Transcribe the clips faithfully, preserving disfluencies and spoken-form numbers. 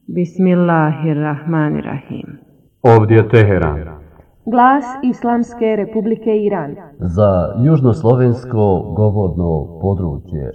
Bismillahirrahmanirrahim. Ovdje je Teheran. Glas Islamske Republike Iran. Za južnoslovensko govorno područje.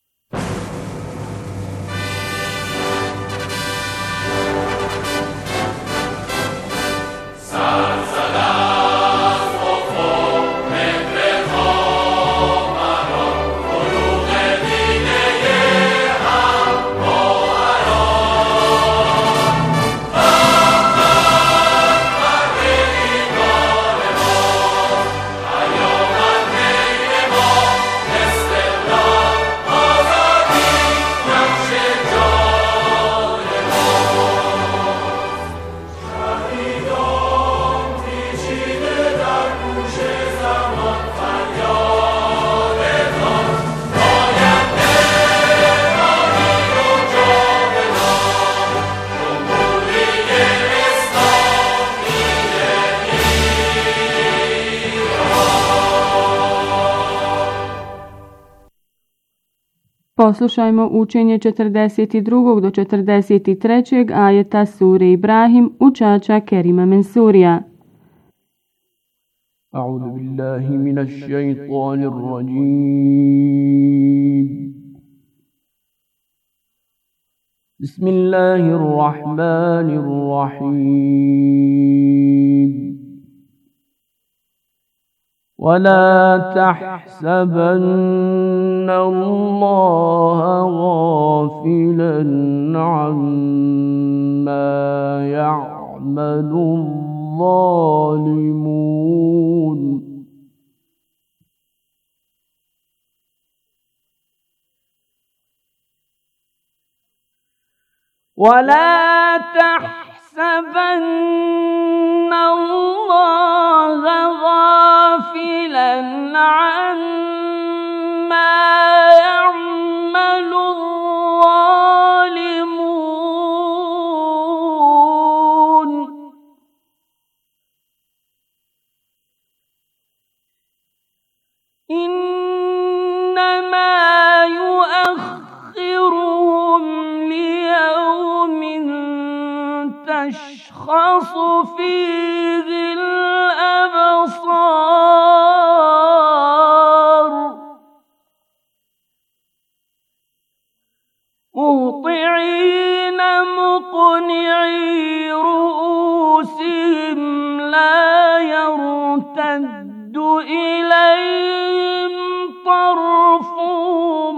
Poslušajmo učenje četrdeset drugog do četrdeset trećeg ajeta sure Ibrahim učača Kerima Mensurija. A'udhu billahi minash shaitanir rajim. Bismillahirrahmanirrahim. ولا تحسبن الله غافلا عما يعمل الظالمون ولا تحسبن الله غافلا عما يعمل الظالمون إنما يؤخرهم ليوم تشخص فيه الأبصار مهطعين مقنعي رؤوسهم لا يرتد إليهم طرفهم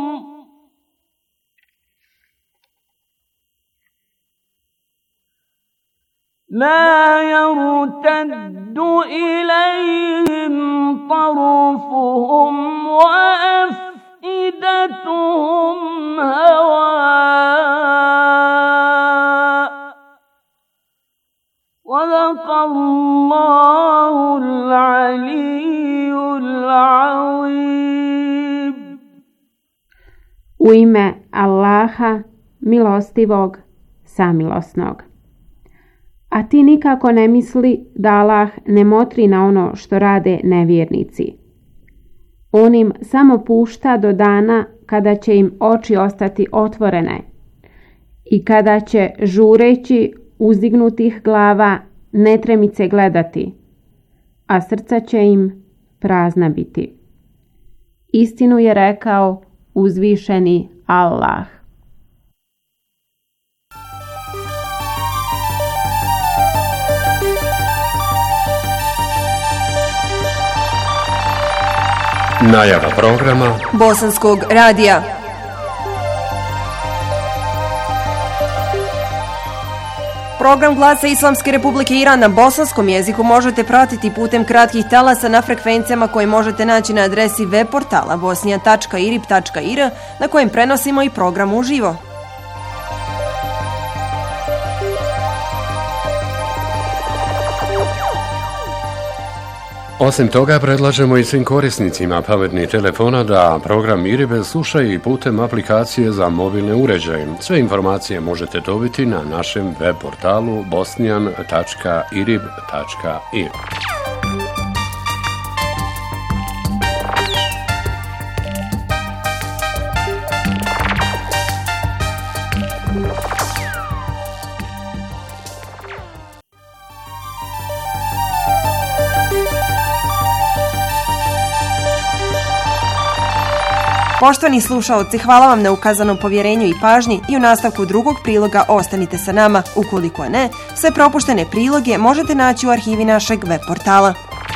لا يرتد إليهم طرفهم وأفئدتهم هواء صدق الله العلي العظيم. U ime Allaha, milostivog, samilosnog. A ti nikako ne misli da Allah ne motri na ono što rade nevjernici. On im samo pušta do dana kada će im oči ostati otvorene i kada će žureći uzdignutih glava netremice gledati, a srca će im prazna biti. Istinu je rekao uzvišeni Allah. Najava programa Bosanskog radija. Program Glasa Islamske Republike Iran na bosanskom jeziku možete pratiti putem kratkih talasa na frekvencijama koje možete naći na adresi web portala bosnija tačka irib tačka ir na kojem prenosimo i program uživo. Osim toga, predlažemo i svim korisnicima pametnih telefona da program Irib slušaju i putem aplikacije za mobilne uređaje. Sve informacije možete dobiti na našem web portalu bosnijan tačka irib tačka ir. Poštovani slušaoci, hvala vam na ukazanom povjerenju i pažnji i u nastavku drugog priloga ostanite sa nama. Ukoliko ne, sve propuštene priloge možete naći u arhivi našeg web portala.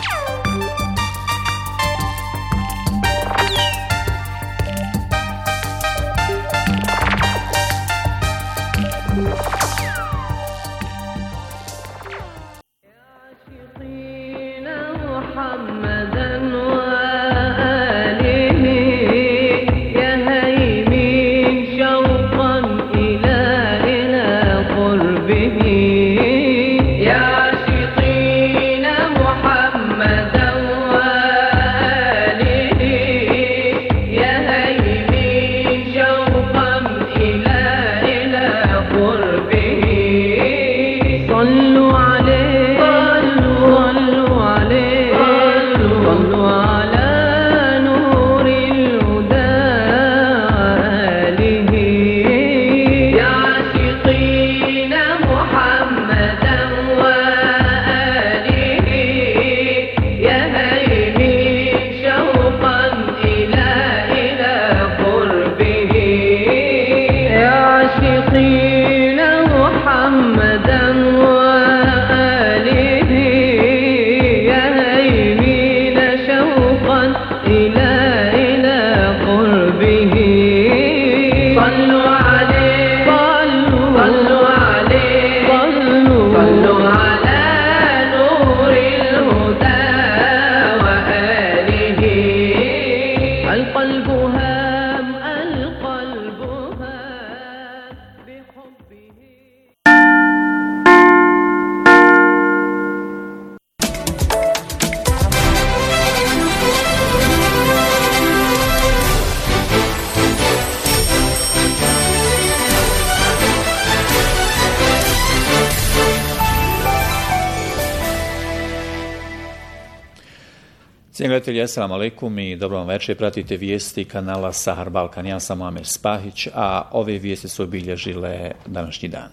Cijenjeni gledatelji, assalamu alaikum i dobro vam večer. Pratite vijesti kanala Sahar Balkan. Ja sam Amer Spahić, a ove vijesti su obilježile današnji dan.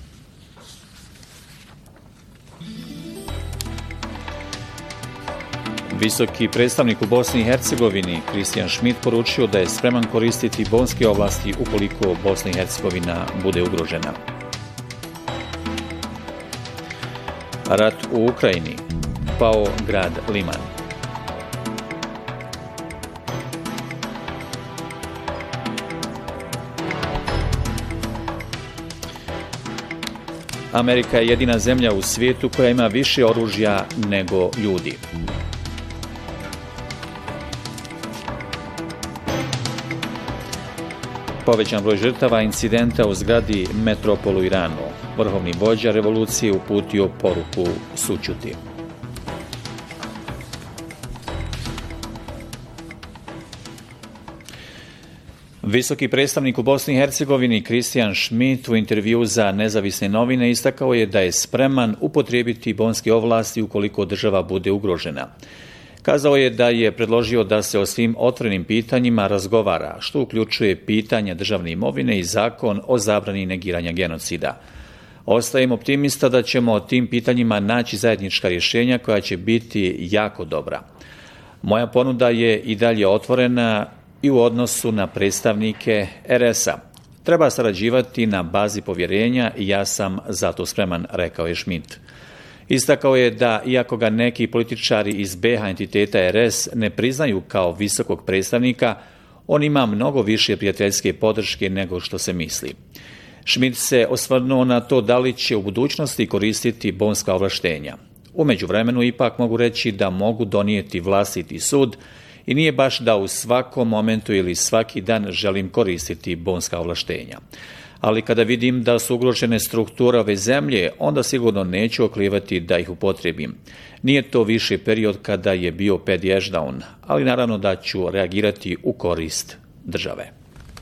Visoki predstavnik u Bosni i Hercegovini Kristijan Šmit poručio da je spreman koristiti bonske ovlasti ukoliko Bosna i Hercegovina bude ugrožena. Rat u Ukrajini. Pao grad Liman. Amerika je jedina zemlja u svijetu koja ima više oružja nego ljudi. Povećan broj žrtava incidenta u zgradi Metropol u Iranu. Vrhovni vođa revolucije uputio poruku sućuti. Visoki predstavnik u Bosni i Hercegovini Kristijan Šmit u intervju za nezavisne novine istakao je da je spreman upotrijebiti bonske ovlasti ukoliko država bude ugrožena. Kazao je da je predložio da se o svim otvorenim pitanjima razgovara, što uključuje pitanje državne imovine i zakon o zabrani negiranja genocida. Ostajem optimista da ćemo o tim pitanjima naći zajednička rješenja koja će biti jako dobra. Moja ponuda je i dalje otvorena i u odnosu na predstavnike er es a. Treba sarađivati na bazi povjerenja i ja sam zato spreman, rekao je Šmit. Istakao je da, iako ga neki političari iz be ha entiteta er es ne priznaju kao visokog predstavnika, on ima mnogo više prijateljske podrške nego što se misli. Šmit se osvrnuo na to da li će u budućnosti koristiti bonska ovlaštenja. U međuvremenu ipak mogu reći da mogu donijeti vlastiti sud i nije baš da u svakom momentu ili svaki dan želim koristiti bonska ovlaštenja. Ali kada vidim da su ugrožene strukture ove zemlje, onda sigurno neću oklivati da ih upotrijebim. Nije to više period kada je bio Paddy Ashdown, ali naravno da ću reagirati u korist države.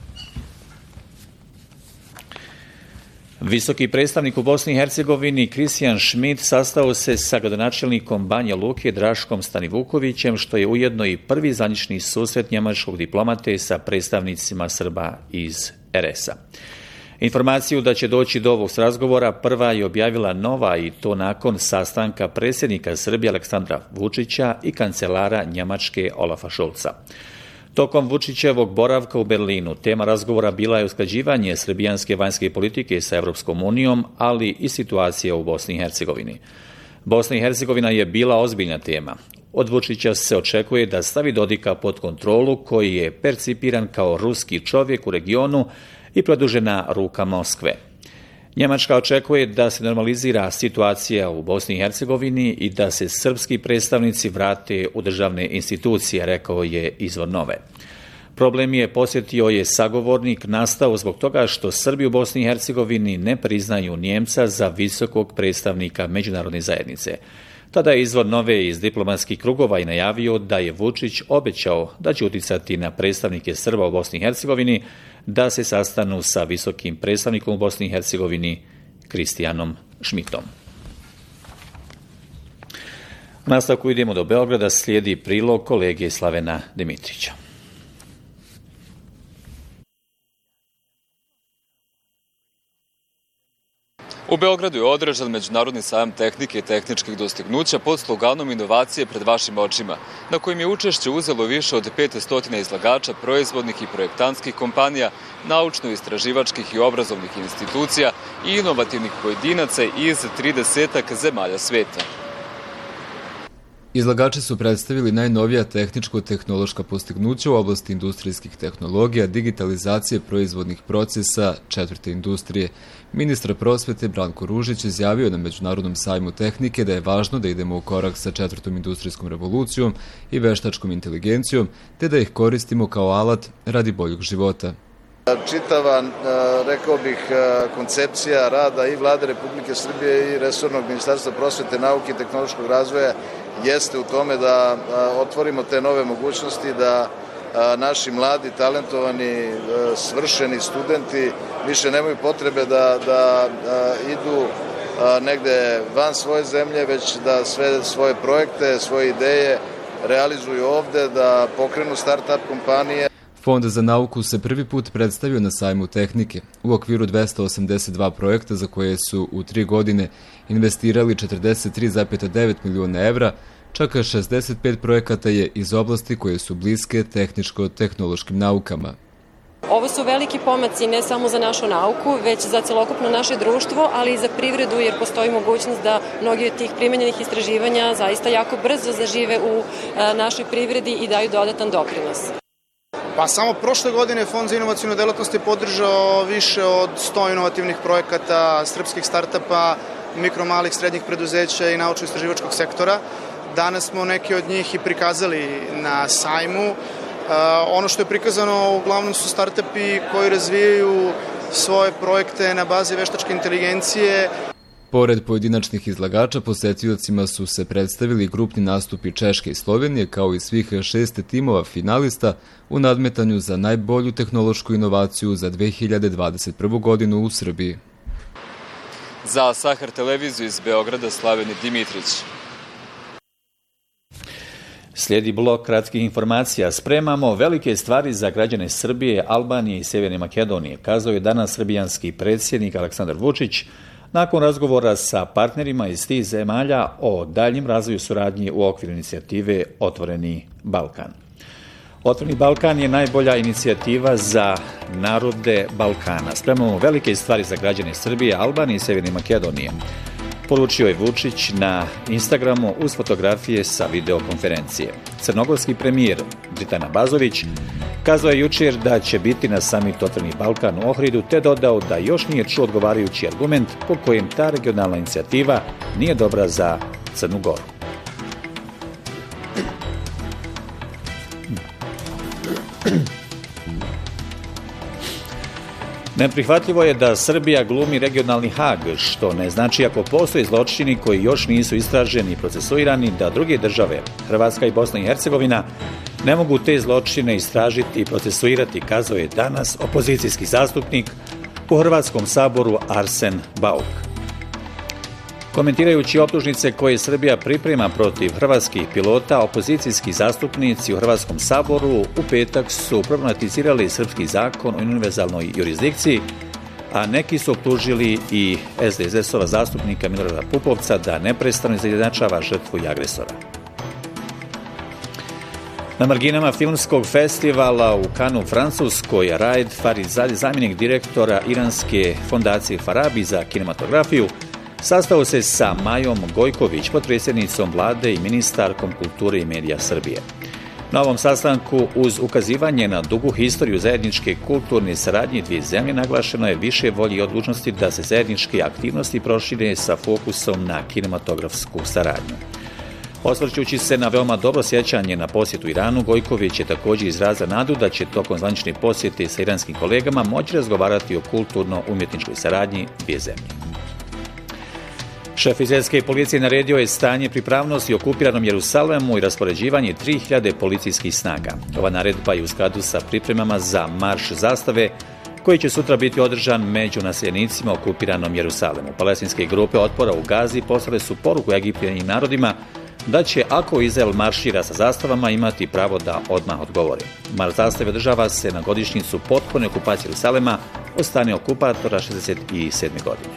Visoki predstavnik u Bosni i Hercegovini Kristijan Šmit sastao se sa gradonačelnikom Banja Luke Draškom Stanivukovićem, što je ujedno i prvi zvanični susret njemačkog diplomate sa predstavnicima Srba iz er es a. Informaciju da će doći do ovog razgovora prva je objavila Nova, i to nakon sastanka predsjednika Srbije Aleksandra Vučića i kancelara Njemačke Olafa Scholza. Tokom Vučićevog boravka u Berlinu tema razgovora bila je usklađivanje srbijanske vanjske politike sa Evropskom unijom, ali i situacija u Bosni i Hercegovini. Bosna i Hercegovina je bila ozbiljna tema. Od Vučića se očekuje da stavi Dodika pod kontrolu, koji je percipiran kao ruski čovjek u regionu i produžena ruka Moskve. Njemačka očekuje da se normalizira situacija u Bosni i Hercegovini i da se srpski predstavnici vrate u državne institucije, rekao je izvor Nove. Problem je, posjetio je sagovornik, nastao zbog toga što Srbi u Bosni i Hercegovini ne priznaju Njemca za visokog predstavnika međunarodne zajednice. Tada je izvor Nove iz diplomatskih krugova i najavio da je Vučić obećao da će uticati na predstavnike Srba u Bosni i Hercegovini da se sastanu sa visokim predstavnikom u Bosni i Hercegovini Kristijanom Šmitom. U nastavku idemo do Beograda, slijedi prilog kolege Slavena Dimitrića. U Beogradu je održan Međunarodni sajam tehnike i tehničkih dostignuća pod sloganom Inovacije pred vašim očima, na kojim je učešće uzelo više od petsto izlagača proizvodnih i projektantskih kompanija, naučno-istraživačkih i obrazovnih institucija i inovativnih pojedinaca iz tridesetak zemalja sveta. Izlagači su predstavili najnovija tehničko-tehnološka postignuća u oblasti industrijskih tehnologija, digitalizacije proizvodnih procesa, četvrte industrije. Ministar prosvete Branko Ružić izjavio na Međunarodnom sajmu tehnike da je važno da idemo u korak sa četvrtom industrijskom revolucijom i veštačkom inteligencijom, te da ih koristimo kao alat radi boljeg života. Čitava, rekao bih, koncepcija rada i Vlade Republike Srbije i resornog Ministarstva prosvete, nauke i tehnološkog razvoja jeste u tome da otvorimo te nove mogućnosti, da naši mladi, talentovani, svršeni studenti više nemaju potrebe da, da idu negde van svoje zemlje, već da sve svoje projekte, svoje ideje realizuju ovde, da pokrenu start-up kompanije. Fond za nauku se prvi put predstavio na sajmu tehnike u okviru dvesta osamdeset dva projekta za koje su u tri godine investirali četrdeset tri zarez devet miliona evra, čak šezdeset pet projekata je iz oblasti koje su bliske tehničko-tehnološkim naukama. Ovo su veliki pomaci ne samo za našu nauku, već za celokupno naše društvo, ali i za privredu, jer postoji mogućnost da mnogi od tih primenjenih istraživanja zaista jako brzo zažive u našoj privredi i daju dodatan doprinos. Pa samo prošle godine Fond za inovacijnu delatnost je podržao više od sto inovativnih projekata srpskih startapa, mikro, malih, srednjih preduzeća i naučno-istraživačkog sektora. Danas smo neki od njih i prikazali na sajmu. Ono što je prikazano uglavnom su startupi koji razvijaju svoje projekte na bazi veštačke inteligencije. Pored pojedinačnih izlagača, posetiocima su se predstavili grupni nastupi Češke i Slovenije, kao i svih šest timova finalista u nadmetanju za najbolju tehnološku inovaciju za dve hiljade dvadeset prvu. godinu u Srbiji. Za Sahar televiziju iz Beograda, Slaven Dimitrić. Slijedi blok kratkih informacija. Spremamo velike stvari za građane Srbije, Albanije i Sjeverne Makedonije, kazao je danas srbijanski predsjednik Aleksandar Vučić nakon razgovora sa partnerima iz tih zemalja o daljnjem razvoju suradnje u okviru inicijative Otvoreni Balkan. Otvoreni Balkan je najbolja inicijativa za narode Balkana. Spremamo velike stvari za građane Srbije, Albanije i Sjeverne Makedonije, poručio je Vučić na Instagramu uz fotografije sa videokonferencije. Crnogorski premijer Dritan Abazović kazao je jučer da će biti na samitu Otvoreni Balkan u Ohridu, te dodao da još nije čuo odgovarajući argument po kojem ta regionalna inicijativa nije dobra za Crnu Goru. Neprihvatljivo je da Srbija glumi regionalni Hag, što ne znači ako postoje zločini koji još nisu istraženi i procesuirani, da druge države, Hrvatska i Bosna i Hercegovina, ne mogu te zločine istražiti i procesuirati, kazao je danas opozicijski zastupnik u Hrvatskom saboru Arsen Bauk. Komentirajući optužnice koje Srbija priprema protiv hrvatskih pilota, opozicijski zastupnici u Hrvatskom saboru u petak su problematizirali srpski zakon o univerzalnoj jurisdikciji, a neki su optužili i es de es es-ova zastupnika Milorada Pupovca da neprestano izjednačava žrtvu i agresora. Na marginama filmskog festivala u Kanu, Francuskoj, Raed Farizad, zamjenik direktora iranske fondacije Farabi za kinematografiju, sastao se sa Majom Gojković, potpredsjednicom vlade i ministarkom kulture i medija Srbije. Na ovom sastanku, uz ukazivanje na dugu historiju zajedničke kulturne saradnje dvije zemlje, naglašeno je više volje i odlučnosti da se zajedničke aktivnosti prošire sa fokusom na kinematografsku saradnju. Osvrćući se na veoma dobro sjećanje na posjetu Iranu, Gojković je također izrazio nadu da će tokom zvanične posjete sa iranskim kolegama moći razgovarati o kulturno-umjetničkoj saradnji dvije zemlje. Šef izraelske policije naredio je stanje pripravnosti u okupiranom Jerusalemu i raspoređivanje tri hiljade policijskih snaga. Ova naredba je u skladu sa pripremama za marš zastave koji će sutra biti održan među naseljenicima u okupiranom Jerusalemu. Palestinske grupe otpora u Gazi poslale su poruku egipćanim narodima da će, ako Izrael maršira sa zastavama, imati pravo da odmah odgovore. Marš zastave održava se na godišnjicu potpune okupacije Jerusalema od strane okupatora šezdeset sedme godine.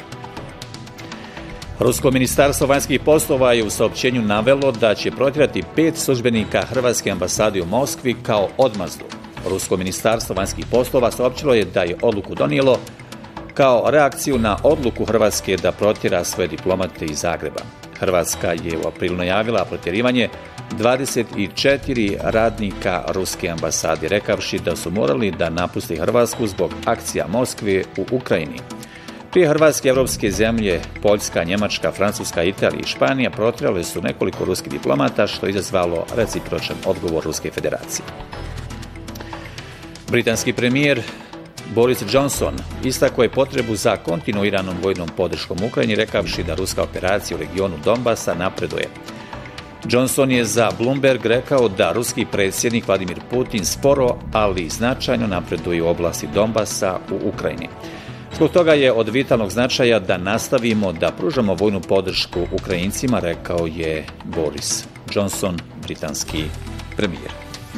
Rusko ministarstvo vanjskih poslova je u saopćenju navelo da će protjerati pet službenika Hrvatske ambasade u Moskvi kao odmazdu. Rusko ministarstvo vanjskih poslova saopćilo je da je odluku donijelo kao reakciju na odluku Hrvatske da protjera svoje diplomate iz Zagreba. Hrvatska je u aprilu najavila protjerivanje dvadeset četiri radnika Ruske ambasade, rekavši da su morali da napuste Hrvatsku zbog akcija Moskve u Ukrajini. Prije Hrvatske evropske zemlje, Poljska, Njemačka, Francuska, Italija i Španija protjerale su nekoliko ruskih diplomata, što je izazvalo recipročan odgovor Ruske federacije. Britanski premijer Boris Johnson istakao je potrebu za kontinuiranom vojnom podrškom Ukrajini, rekavši da ruska operacija u regionu Donbasa napreduje. Johnson je za Bloomberg rekao da ruski predsjednik Vladimir Putin sporo, ali značajno napreduje u oblasti Donbasa u Ukrajini. Zbog toga je od vitalnog značaja da nastavimo da pružamo vojnu podršku Ukrajincima, rekao je Boris Johnson, britanski premijer.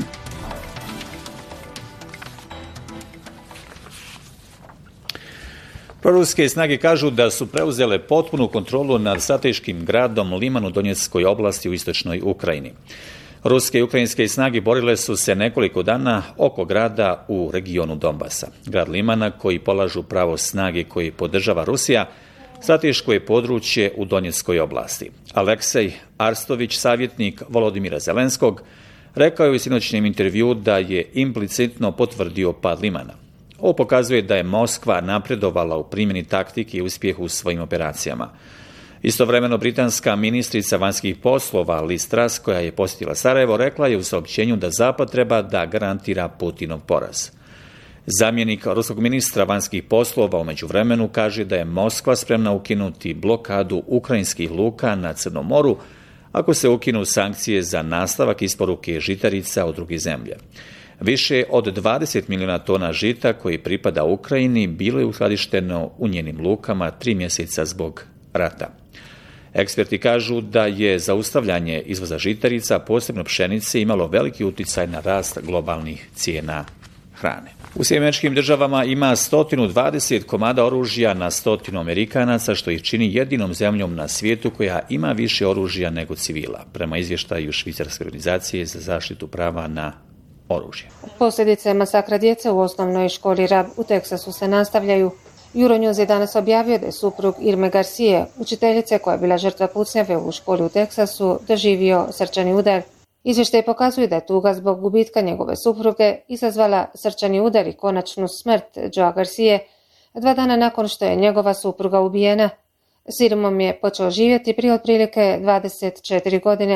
Proruske snage kažu da su preuzele potpunu kontrolu nad strateškim gradom Liman u Donjeckoj oblasti u istočnoj Ukrajini. Ruske i ukrajinske snage borile su se nekoliko dana oko grada u regionu Donbasa. Grad Limana, koji polažu pravo snage koje podržava Rusija, strateško je područje u Donjeckoj oblasti. Aleksej Arstović, savjetnik Volodimira Zelenskog, rekao je u sinoćnjem intervjuu da je implicitno potvrdio pad Limana. Ovo pokazuje da je Moskva napredovala u primjeni taktike i uspjehu u svojim operacijama. Istovremeno, britanska ministrica vanjskih poslova Liz Truss, koja je posjetila Sarajevo, rekla je u saopćenju da Zapad treba da garantira Putinov poraz. Zamjenik ruskog ministra vanjskih poslova u međuvremenu kaže da je Moskva spremna ukinuti blokadu ukrajinskih luka na Crnom moru ako se ukinu sankcije za nastavak isporuke žitarica od druge zemlje. Više od dvadeset milijuna tona žita koji pripada Ukrajini bilo je uskladišteno u njenim lukama tri mjeseca zbog rata. Eksperti kažu da je zaustavljanje izvoza žitarica, posebno pšenice, imalo veliki utjecaj na rast globalnih cijena hrane. U Sjedinjenim Američkim Državama ima sto dvadeset komada oružja na stotinu Amerikanaca, što ih čini jedinom zemljom na svijetu koja ima više oružja nego civila, prema izvještaju Švicarske organizacije za zaštitu prava na oružje. Posljedice masakra djece u osnovnoj školi Rab u Teksasu se nastavljaju. Euronews je danas objavio da je suprug Irme Garcije, učiteljice koja je bila žrtva pucnjave u školi u Teksasu, doživio srčani udar. Izvještaj pokazuje da je tuga zbog gubitka njegove supruge izazvala srčani udar i konačnu smrt Joea Garcije, dva dana nakon što je njegova supruga ubijena. S Irmom je počeo živjeti prije otprilike dvadeset četiri godine.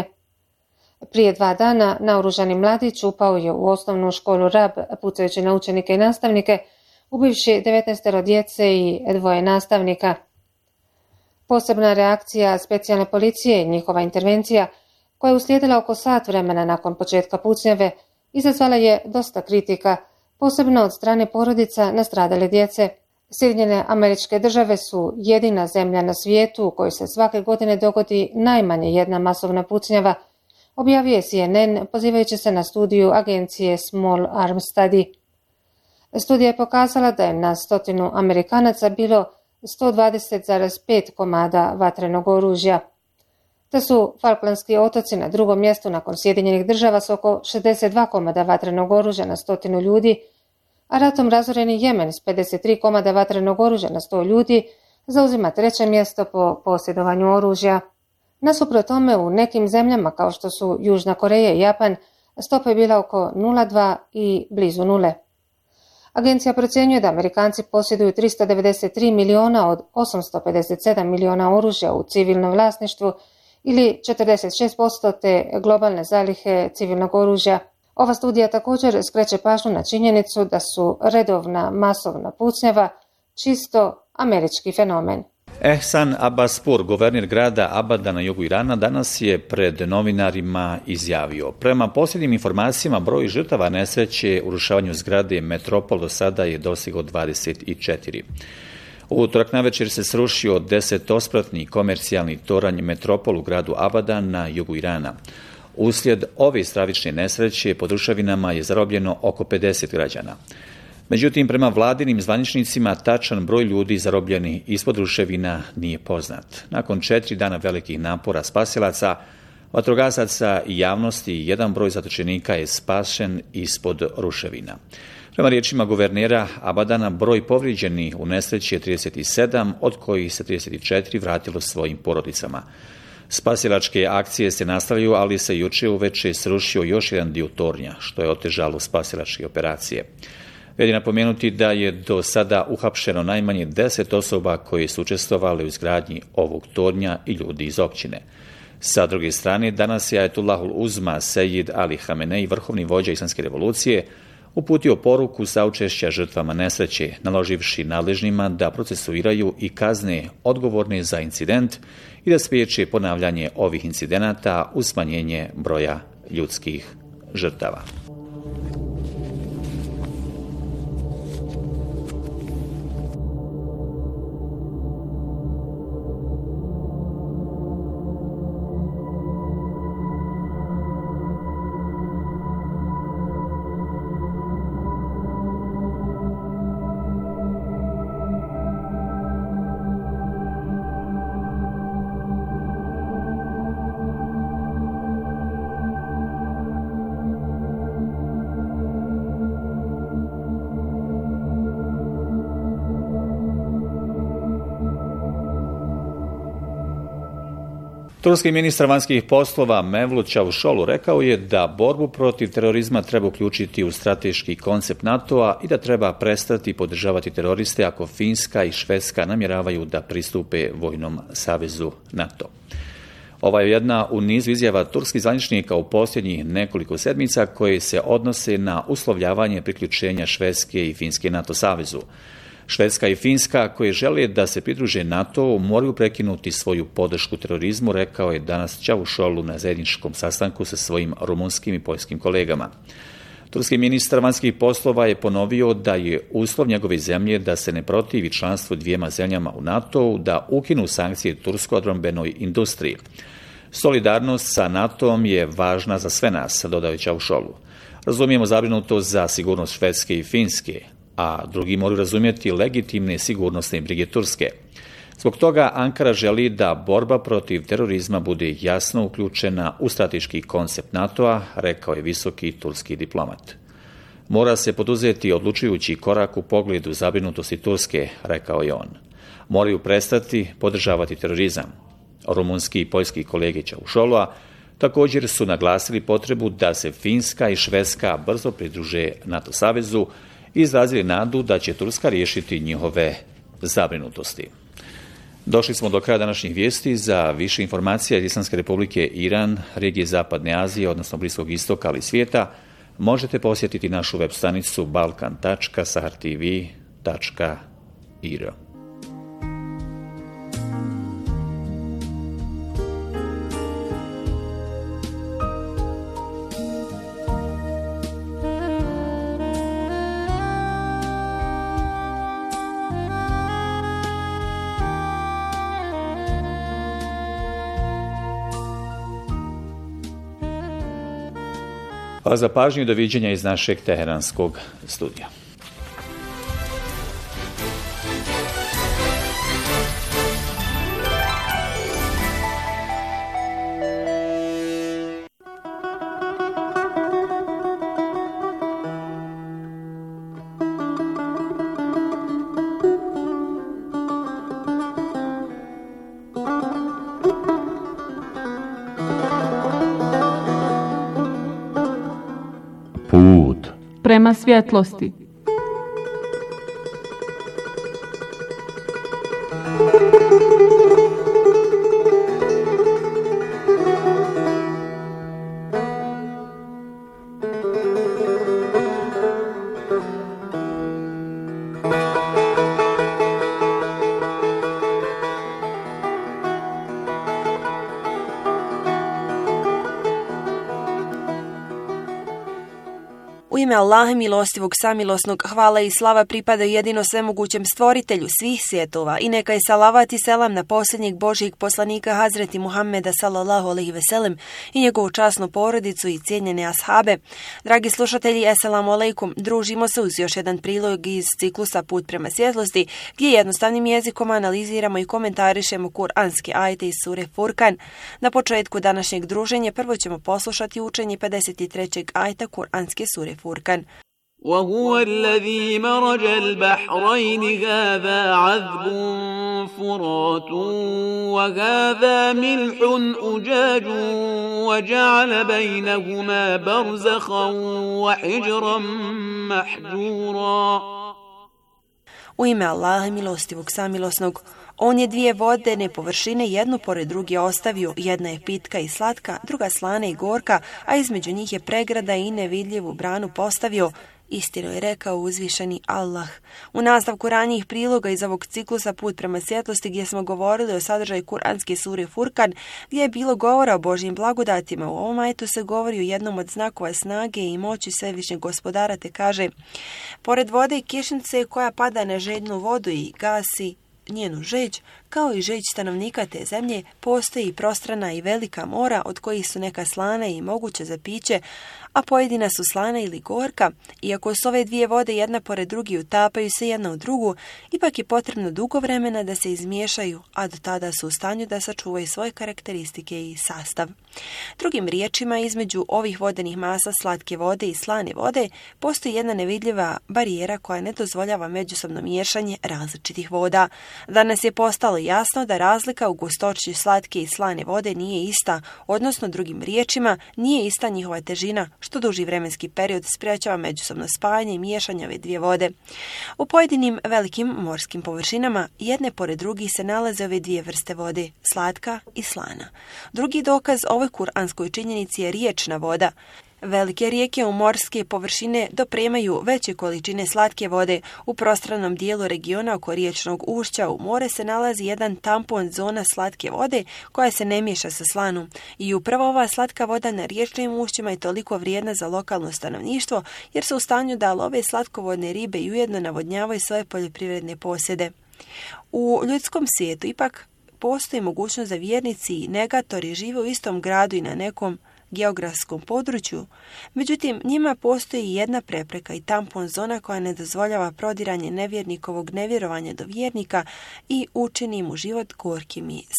Prije dva dana naoružani mladić upao je u osnovnu školu Rab, pucajući na učenike i nastavnike, ubivši devetnaestero djece i dvoje nastavnika. Posebna reakcija specijalne policije i njihova intervencija, koja je uslijedila oko sat vremena nakon početka pucnjave, izazvala je dosta kritika, posebno od strane porodica nastradale djece. Sjedinjene Američke Države su jedina zemlja na svijetu u kojoj se svake godine dogodi najmanje jedna masovna pucnjava, objavio je C N N pozivajući se na studiju agencije Small Arms Study. Studija je pokazala da je na stotinu Amerikanaca bilo sto dvadeset zarez pet komada vatrenog oružja. te su Falklandski otoci na drugom mjestu nakon Sjedinjenih država s oko šezdeset dva komada vatrenog oružja na stotinu ljudi, a ratom razoreni Jemen s pedeset tri komada vatrenog oružja na sto ljudi zauzima treće mjesto po posjedovanju oružja. Nasuprot tome, u nekim zemljama kao što su Južna Koreja i Japan, stopa je bila oko nula zarez dva i blizu nule. Agencija procjenjuje da Amerikanci posjeduju tristo devedeset tri miliona od osamsto pedeset sedam miliona oružja u civilnom vlasništvu ili četrdeset šest posto te globalne zalihe civilnog oružja. Ova studija također skreće pažnju na činjenicu da su redovna masovna pucnjava čisto američki fenomen. Ehsan Abbaspur, guverner grada Abada na jugu Irana, danas je pred novinarima izjavio: prema posljednjim informacijama, broj žrtava nesreće u rušavanju zgrade Metropol do sada je dostigao dvadeset četiri. U utorak navečer se srušio desetospratni komercijalni toranj Metropol u gradu Abada na jugu Irana. Uslijed ove stravične nesreće pod ruševinama je zarobljeno oko pedeset građana. Međutim, prema vladinim zvaničnicima, tačan broj ljudi zarobljenih ispod ruševina nije poznat. Nakon četiri dana velikih napora spasilaca, vatrogasaca i javnosti, jedan broj zatočenika je spašen ispod ruševina. Prema riječima guvernera Abadana, broj povrijeđenih u nesreći je trideset sedam, od kojih se trideset četiri vratilo svojim porodicama. Spasilačke akcije se nastavljaju, ali se juče uveče srušio još jedan dio tornja, što je otežalo spasilačke operacije. Vrijedi napomenuti da je do sada uhapšeno najmanje deset osoba koje su učestvovali u izgradnji ovog tornja i ljudi iz općine. Sa druge strane, danas je Ajatullahul Uzma Sejid Ali Hamenei, vrhovni vođa islamske revolucije, uputio poruku saučešća žrtvama nesreće, naloživši nadležnima da procesuiraju i kazne odgovorne za incident i da spriječe ponavljanje ovih incidenata uz smanjenje broja ljudskih žrtava. Turski ministar vanjskih poslova Mevlut Čavuşoğlu rekao je da borbu protiv terorizma treba uključiti u strateški koncept NATO-a i da treba prestati podržavati teroriste ako Finska i Švedska namjeravaju da pristupe vojnom savezu NATO. Ova je jedna u nizu izjava turskih zvaničnika u posljednjih nekoliko sedmica koje se odnose na uslovljavanje priključenja Švedske i Finske NATO savezu. Švedska i Finska, koje žele da se pridruže NATO-u, moraju prekinuti svoju podršku terorizmu, rekao je danas Čavuşoğlu na zajedničkom sastanku sa svojim rumunskim i poljskim kolegama. Turski ministar vanjskih poslova je ponovio da je uslov njegove zemlje da se ne protivi članstvu dvijema zemljama u NATO-u, da ukinu sankcije tursko-odbrambenoj industriji. Solidarnost sa NATO-om je važna za sve nas, dodao je Čavuşoğlu. Razumijemo zabrinutost za sigurnost Švedske i Finske, a drugi moraju razumjeti legitimne sigurnosne brige Turske. Zbog toga Ankara želi da borba protiv terorizma bude jasno uključena u strateški koncept NATO-a, rekao je visoki turski diplomat. Mora se poduzeti odlučujući korak u pogledu zabrinutosti Turske, rekao je on. Moraju prestati podržavati terorizam. Rumunski i poljski kolege Čavuşoğlua također su naglasili potrebu da se Finska i Švedska brzo pridruže NATO savezu i izrazili nadu da će Turska riješiti njihove zabrinutosti. Došli smo do kraja današnjih vijesti. Za više informacija iz Islamske republike Iran, regije Zapadne Azije, odnosno Bliskog istoka, ali i svijeta, možete posjetiti našu web stranicu balkan tačka sahartv tačka ir. Hvala za pažnju i doviđenja iz našeg teheranskog studija. prema svjetlosti. U ime Allaha milostivog samilosnog, hvala i slava pripada jedino svemogućem stvoritelju svih svjetova i neka je salavat i selam na posljednjeg Božijeg poslanika Hazreti Muhammeda sallallahu alejhi ve sellem i njegovu časnu porodicu i cijenjene ashabe. Dragi slušatelji, eselamu alejkum, družimo se uz još jedan prilog iz ciklusa Put prema svjetlosti, gdje jednostavnim jezikom analiziramo i komentarišemo kuranske ajete iz sure Furkan. Na početku današnjeg druženja prvo ćemo poslušati učenje pedeset trećeg ajeta kuranske sure Furkan. وهو الذي مرج البحرين هذا عذب فرات وهذا ملح أجاج وجعل بينهما برزخا وحجرا محجورا. U ime Allaha milostivog samilosnog, on je dvije vodene površine jednu pored druge ostavio, jedna je pitka i slatka, druga slana i gorka, a između njih je pregrada i nevidljivu branu postavio. Istino je rekao uzvišeni Allah. U nastavku ranijih priloga iz ovog ciklusa Put prema svjetlosti, gdje smo govorili o sadržaju kuranske sure Furkan, gdje je bilo govora o Božjim blagodatima, u ovom ajetu se govori o jednom od znakova snage i moći Svevišnjeg Gospodara, te kaže: pored vode i kišnice koja pada na željnu vodu i gasi njenu žeđ, kao i žeđ stanovnika te zemlje, postoji prostrana i velika mora od kojih su neka slana i moguće za piće, a pojedina su slana ili gorka. Iako su ove dvije vode jedna pored drugi, utapaju se jedna u drugu, ipak je potrebno dugo vremena da se izmiješaju, a do tada su u stanju da sačuvaju svoje karakteristike i sastav. Drugim riječima, između ovih vodenih masa slatke vode i slane vode postoji jedna nevidljiva barijera koja ne dozvoljava međusobno miješanje različitih voda. Danas je postalo jasno da razlika u gustoći slatke i slane vode nije ista, odnosno drugim riječima nije ista njihova težina, što duži vremenski period sprječava međusobno spajanje i miješanje ove dvije vode. U pojedinim velikim morskim površinama jedne pored drugih se nalaze ove dvije vrste vode, slatka i slana. Drugi dokaz ovoj kuranskoj činjenici je riječna voda. Velike rijeke u morske površine dopremaju veće količine slatke vode. U prostranom dijelu regiona oko riječnog ušća u more se nalazi jedan tampon zona slatke vode koja se ne miješa sa slanom. I upravo ova slatka voda na riječnim ušćima je toliko vrijedna za lokalno stanovništvo jer su u stanju da love slatkovodne ribe i ujedno navodnjavaju svoje poljoprivredne posjede. U ljudskom svijetu ipak postoji mogućnost da vjernici i negatori žive u istom gradu i na nekom geografskom području, međutim njima postoji jedna prepreka i tampon zona koja ne dozvoljava prodiranje nevjernikovog nevjerovanja do vjernika i učini mu život gorkim i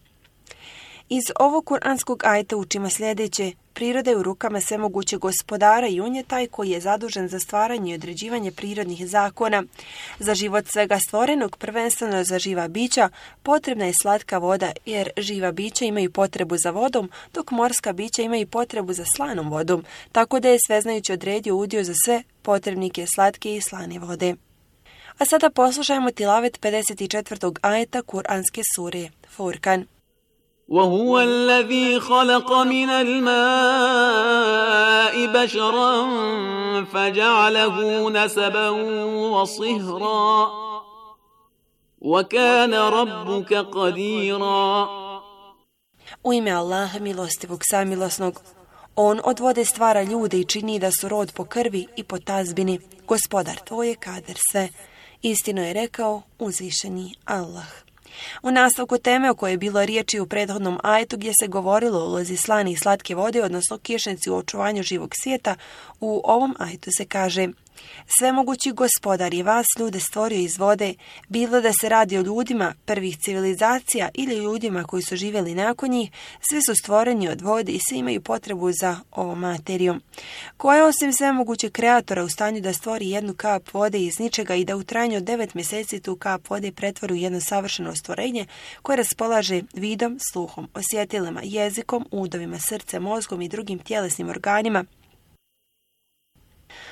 Iz ovog kuranskog ajeta učimo sljedeće: priroda je u rukama svemogućeg Gospodara i on je taj koji je zadužen za stvaranje i određivanje prirodnih zakona. Za život svega stvorenog, prvenstveno za živa bića, potrebna je slatka voda, jer živa bića imaju potrebu za vodom, dok morska bića imaju potrebu za slanom vodom, tako da je sveznajući odredio udio za sve potrebnike slatke i slane vode. A sada poslušajmo tilavet pedeset četvrtog ajeta kuranske sure Furkan. وهو الذي خلق من الماء بشرا فجعله نسبا وصهرا وكان ربك قديرا. U ime Allaha milostivog samilosnog, on od vode stvara ljude i čini da su rod po krvi i po tazbini. Gospodar tvoj je kader sve. Istino je rekao uzvišeni Allah. U nastavku teme o kojoj je bilo riječi u prethodnom ajetu, gdje se govorilo o ulozi slane i slatke vode, odnosno kišnici u očuvanju živog svijeta, u ovom ajetu se kaže: svemogući Gospodar je vas ljude stvorio iz vode, bilo da se radi o ljudima prvih civilizacija ili ljudima koji su živjeli nakon njih, svi su stvoreni od vode i svi imaju potrebu za ovom materijom. Ko je osim svemogućeg kreatora u stanju da stvori jednu kap vode iz ničega i da u trajanju od devet mjeseci tu kap vode pretvori u jedno savršeno stvorenje koje raspolaže vidom, sluhom, osjetilima, jezikom, udovima, srcem, mozgom i drugim tjelesnim organima?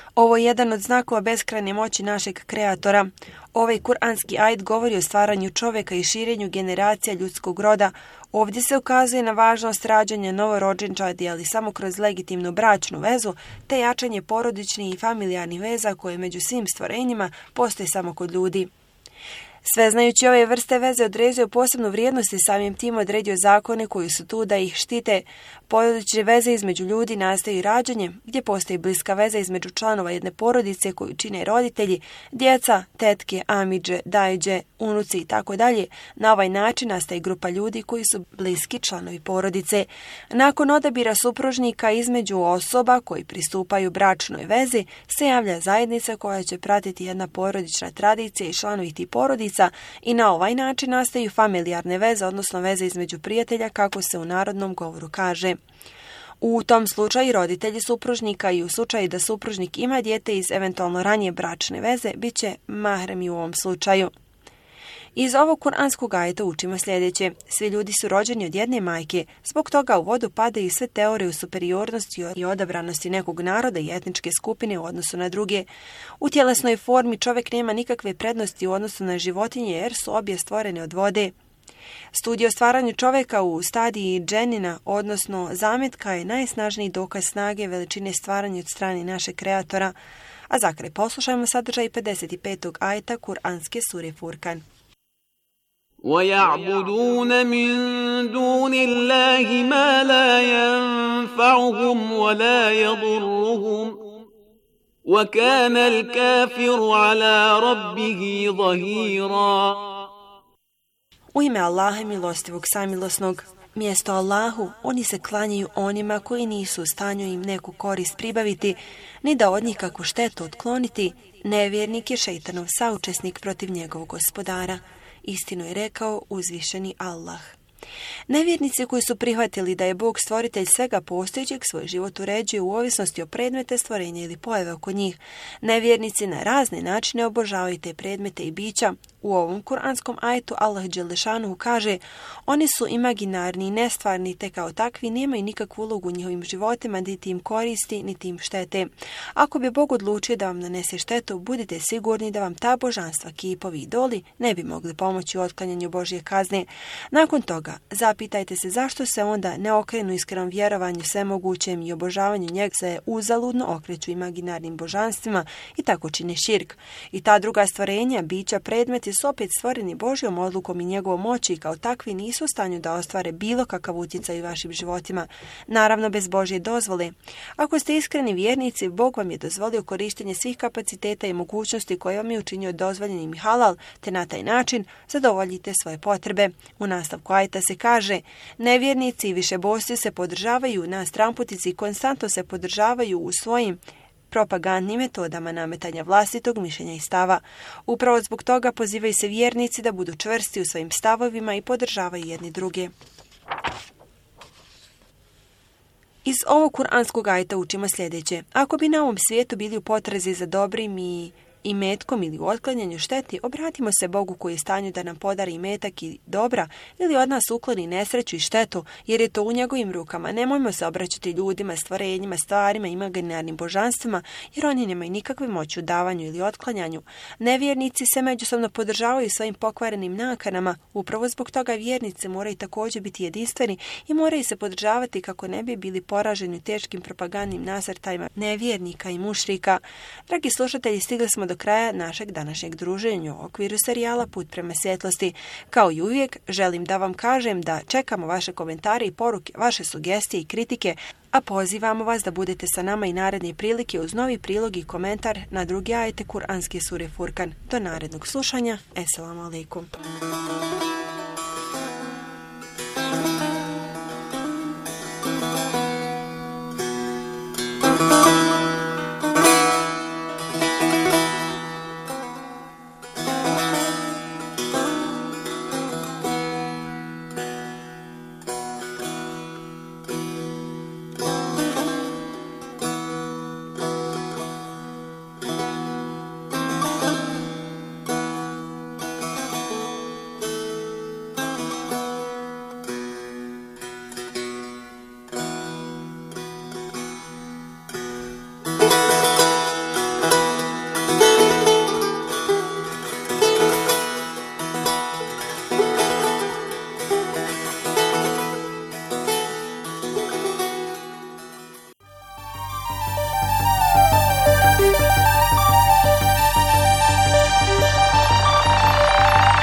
Ovo je jedan od znakova beskrajne moći našeg kreatora. Ovaj kuranski ajet govori o stvaranju čovjeka i širenju generacija ljudskog roda. Ovdje se ukazuje na važnost rađanja novorođenčadi, ali samo kroz legitimnu bračnu vezu, te jačanje porodičnih i familijarnih veza koje među svim stvorenjima postoje samo kod ljudi. Sveznajući ove vrste veze određuje posebnu vrijednost i samim tim određuje zakone koji su tu da ih štite. Porodične veze između ljudi nastaju rađanjem, gdje postoji bliska veza između članova jedne porodice koju čine roditelji, djeca, tetke, amidže, dajđe, unuci i tako dalje. Na ovaj način nastaje grupa ljudi koji su bliski članovi porodice. Nakon odabira supružnika između osoba koji pristupaju bračnoj vezi, se javlja zajednica koja će pratiti jedna porodična tradicija i članovi tih porodica i na ovaj način nastaju familijarne veze, odnosno veze između prijatelja, kako se u narodnom govoru kaže. U tom slučaju roditelji supružnika i u slučaju da supružnik ima dijete iz eventualno ranije bračne veze, bit će mahremi u ovom slučaju. Iz ovog kuranskog ajeta učimo sljedeće. Svi ljudi su rođeni od jedne majke, zbog toga u vodu padaju sve teorije o superiornosti i odabranosti nekog naroda i etničke skupine u odnosu na druge. U tjelesnoj formi čovjek nema nikakve prednosti u odnosu na životinje jer su obje stvorene od vode. Studija o stvaranju čovjeka u stadiji dženina, odnosno zametka, je najsnažniji dokaz snage veličine stvaranja od strane našeg kreatora. A za kraj poslušajmo sadržaj pedeset petog ajeta Kur'anske sure Furkan. وَيَعْبُدُونَ مِن دُونِ اللَّهِ مَا لَا يَنفَعُهُمْ وَلَا يَضُرُّهُمْ وَكَانَ الْكَافِرُ عَلَى رَبِّهِ ظَهِيرًا. U ime Allaha milostivog samilosnog, mjesto Allahu, oni se klanjaju onima koji nisu u stanju im neku korist pribaviti, ni da od njih kakvu štetu otkloniti. Nevjernik je šejtanov saučesnik protiv njegovog gospodara. Istinu je rekao uzvišeni Allah. Nevjernici koji su prihvatili da je Bog stvoritelj svega postojećeg, svoj život uređuje u ovisnosti o predmete stvorenja ili pojave oko njih. Nevjernici na razne načine obožavaju te predmete i bića. U ovom kuranskom ajetu Allah dželešanu kaže: oni su imaginarni i nestvarni, te kao takvi nemaju nikakvu ulogu u njihovim životima, niti im koristi, niti im štete. Ako bi Bog odlučio da vam nanese štetu, budite sigurni da vam ta božanstva, kipovi i idoli ne bi mogli pomoći u otklanjanju Božje kazne. Nakon toga, zapitajte se zašto se onda ne okrenu iskrenom vjerovanju svemogućem i obožavanju njega, se uzaludno okreću imaginarnim božanstvima i tako čine širk. I ta druga stvorenja, bića, predmeti su opet stvoreni Božjom odlukom i njegovom moći i kao takvi nisu u stanju da ostvare bilo kakav utjecaj u vašim životima, naravno bez Božje dozvole. Ako ste iskreni vjernici, Bog vam je dozvolio korištenje svih kapaciteta i mogućnosti koje vam je učinio dozvoljenim i halal, te na taj način zadovoljite svoje potrebe. U nastavku ajeta se kaže: nevjernici i višebožci se podržavaju na stramputici i konstantno se podržavaju u svojim propagandnim metodama nametanja vlastitog mišljenja i stava. Upravo zbog toga pozivaju se vjernici da budu čvrsti u svojim stavovima i podržavaju jedni druge. Iz ovog kuranskog ajeta učimo sljedeće. Ako bi na ovom svijetu bili u potrazi za dobrim i i metkom ili u otklanjanju šteti, obratimo se Bogu koji je u stanju da nam podari metak i dobra ili od nas ukloni nesreću i štetu, jer je to u njegovim rukama. Nemojmo se obraćati ljudima, stvorenjima, stvarima, imaginarnim božanstvima, jer oni nemaju nikakve moći u davanju ili otklanjanju. Nevjernici se međusobno podržavaju svojim pokvarenim nakanama. Upravo zbog toga vjernici moraju također biti jedinstveni i moraju se podržavati kako ne bi bili poraženi u teškim propagandnim nasrtajima nevjernika i mušrika. Dragi slušatelji, stigli smo do kraja našeg današnjeg druženja u okviru serijala Put prema svjetlosti. Kao i uvijek, želim da vam kažem da čekamo vaše komentare i poruke, vaše sugestije i kritike, a pozivamo vas da budete sa nama i naredne prilike uz novi prilog i komentar na drugi ajete Kur'anske sure Furkan. Do narednog slušanja. Esselamu alaikum.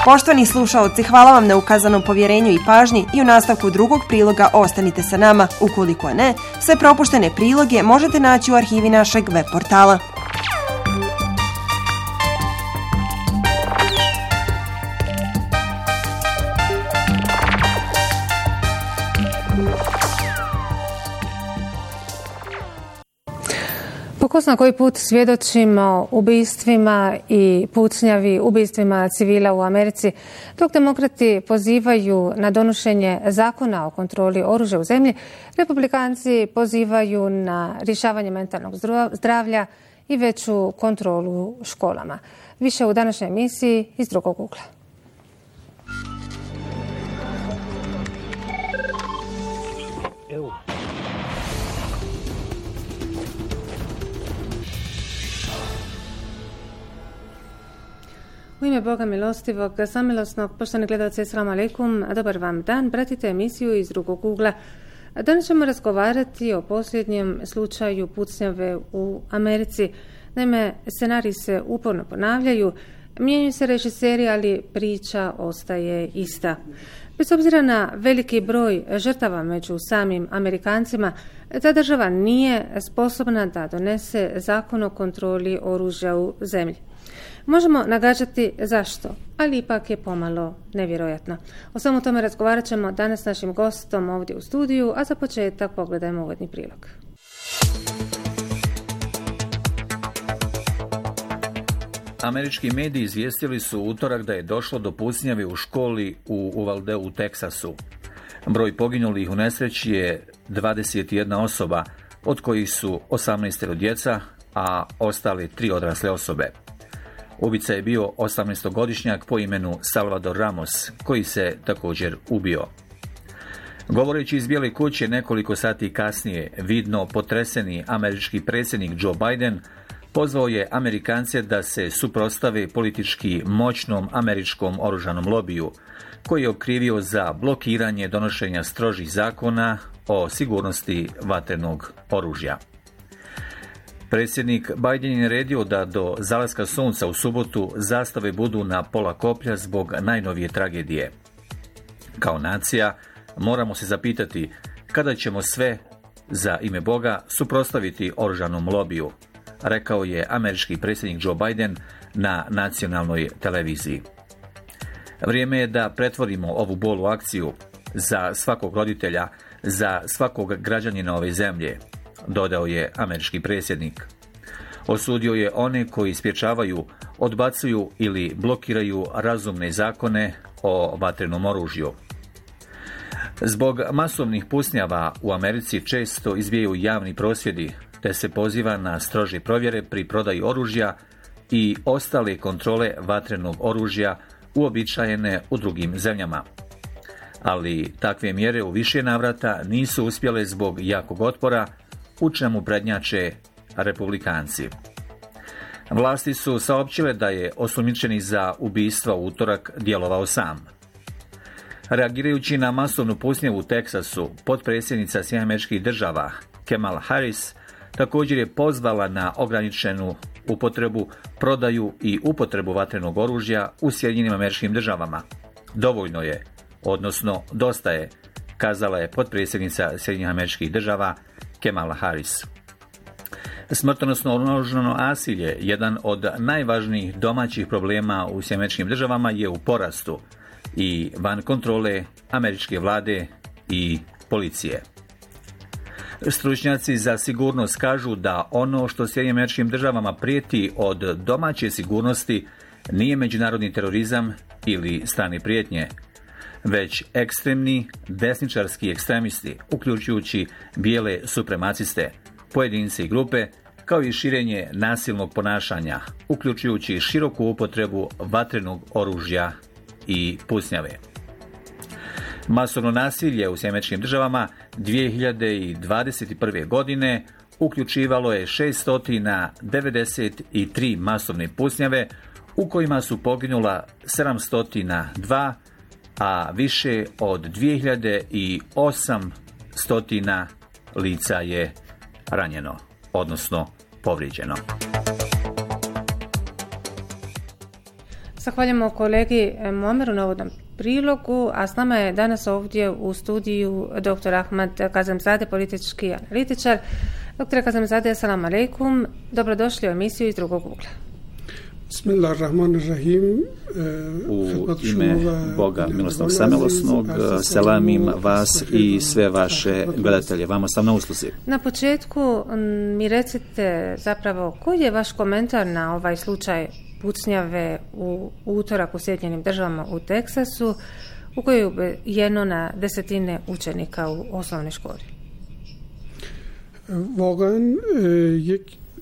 Poštovani slušaoci, hvala vam na ukazanom povjerenju i pažnji i u nastavku drugog priloga ostanite sa nama. Ukoliko ne, sve propuštene priloge možete naći u arhivi našeg web portala. Po ko zna koji put svjedočimo ubistvima i pucnjavi, ubistvima civila u Americi, dok demokrati pozivaju na donošenje zakona o kontroli oružja u zemlji, republikanci pozivaju na rješavanje mentalnog zdravlja i veću kontrolu u školama. Više u današnjoj emisiji iz drugog ugla. Evo. U ime Boga milostivog, samilosnog, poštovani gledalci, assalamu alaikum, dobar vam dan, pratite emisiju iz drugog ugla. Danas ćemo razgovarati o posljednjem slučaju pucnjave u Americi. Naime, scenariji se uporno ponavljaju, mijenjaju se režiseri, ali priča ostaje ista. Bez obzira na veliki broj žrtava među samim Amerikancima, ta država nije sposobna da donese zakon o kontroli oružja u zemlji. Možemo nagađati zašto, ali ipak je pomalo nevjerojatno. O svemu tome razgovarat ćemo danas s našim gostom ovdje u studiju, a za početak pogledajmo uvodni prilog. Američki mediji izvijestili su u utorak da je došlo do pucnjave u školi u Uvaldeu u Teksasu. Broj poginulih u nesreći je dvadeset jedna osoba, od kojih su osamnaest djeca, a ostali tri odrasle osobe. Ubica je bio osamnaestogodišnjak po imenu Salvador Ramos, koji se također ubio. Govoreći iz Bijele kuće nekoliko sati kasnije, vidno potreseni američki predsjednik Joe Biden pozvao je Amerikance da se suprotstave politički moćnom američkom oružanom lobiju, koji je okrivio za blokiranje donošenja strožih zakona o sigurnosti vatrenog oružja. Predsjednik Biden je naredio da do zalaska sunca u subotu zastave budu na pola koplja zbog najnovije tragedije. Kao nacija moramo se zapitati kada ćemo sve za ime Boga suprotstaviti oružanom lobiju, rekao je američki predsjednik Joe Biden na nacionalnoj televiziji. Vrijeme je da pretvorimo ovu bolu akciju za svakog roditelja, za svakog građanina ove zemlje, dodao je američki predsjednik. Osudio je one koji sprječavaju, odbacuju ili blokiraju razumne zakone o vatrenom oružju. Zbog masovnih pucnjava u Americi često izbijaju javni prosvjedi, te se poziva na strože provjere pri prodaji oružja i ostale kontrole vatrenog oružja uobičajene u drugim zemljama. Ali takve mjere u više navrata nisu uspjele zbog jakog otpora, u čemu prednjače republikanci. Vlasti su saopćile da je osumnjičeni za ubistva u utorak djelovao sam. Reagirajući na masovnu pucnjavu u Teksasu, potpredsjednica Sjedinjenih Američkih Država Kamala Harris također je pozvala na ograničenu upotrebu, prodaju i upotrebu vatrenog oružja u Sjedinjenim Američkim Državama. Dovoljno je, odnosno dosta je, kazala je potpredsjednica Sjedinjenih Američkih Država Kamala Harris. Smrtonosno oružano nasilje, jedan od najvažnijih domaćih problema u Sjedinjenim Američkim Državama, je u porastu i van kontrole američke vlade i policije. Stručnjaci za sigurnost kažu da ono što Sjedinjenim Američkim Državama prijeti od domaće sigurnosti nije međunarodni terorizam ili strane prijetnje, već ekstremni desničarski ekstremisti, uključujući bijele supremaciste, pojedince i grupe, kao i širenje nasilnog ponašanja, uključujući široku upotrebu vatrenog oružja i pucnjave. Masovno nasilje u Sjedinjenim Američkim Državama dvije hiljade dvadeset prve. godine uključivalo je šesto devedeset tri masovne pucnjave u kojima su poginula sedamsto dva, a više od dvije hiljade osamsto lica je ranjeno, odnosno povrijeđeno. Zahvaljujemo kolegi Muameru na ovom prilogu, a s nama je danas ovdje u studiju doktor Ahmad Kazemzade, politički analitičar. Doktore Kazemzade, assalamu alaikum, dobrodošli u emisiju iz drugog ugla. Bismillahirrahmanirrahim. U ime Boga milosnog samilosnog selamim vas i sve vaše gledatelje. Vama sam na usluzi. Na početku mi recite zapravo koji je vaš komentar na ovaj slučaj pucnjave u utorak u Sjedinjenim Državama u Teksasu, u kojoj je ubijeno na desetine učenika u osnovnoj školi. Vagan je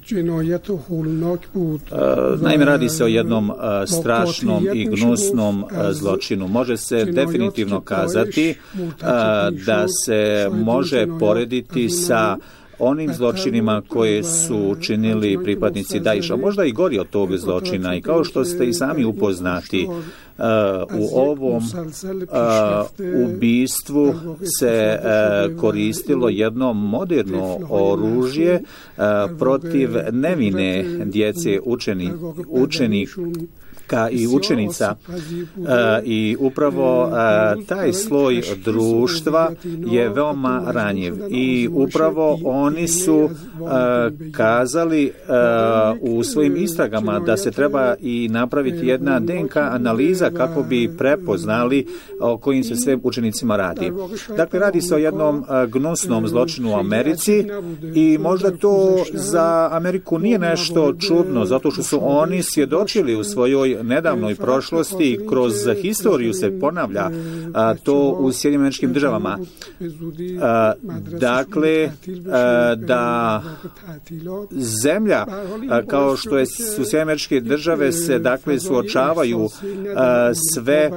Naime, radi se o jednom uh, strašnom i gnusnom uh, zločinu. Može se definitivno kazati uh, da se može porediti sa onim zločinima koje su činili pripadnici Daesha, možda i gori od tog zločina. I kao što ste i sami upoznati, Uh, u ovom uh, ubistvu se uh, koristilo jedno moderno oružje uh, protiv nevine djece učeni, učenika i učenica uh, i upravo uh, taj sloj društva je veoma ranjiv i upravo oni su uh, kazali uh, u svojim istragama da se treba i napraviti jedna D N K analiza kako bi prepoznali o kojim se sve učenicima radi. Dakle, radi se o jednom uh, gnusnom zločinu u Americi i možda to za Ameriku nije nešto čudno, zato što su oni svjedočili u svojoj nedavnoj prošlosti, kroz historiju se ponavlja a, to u Sjedinjenim Američkim Državama. A, dakle, a, da zemlja a, kao što je, su Sjedinjene Američke Države se dakle suočavaju a, sve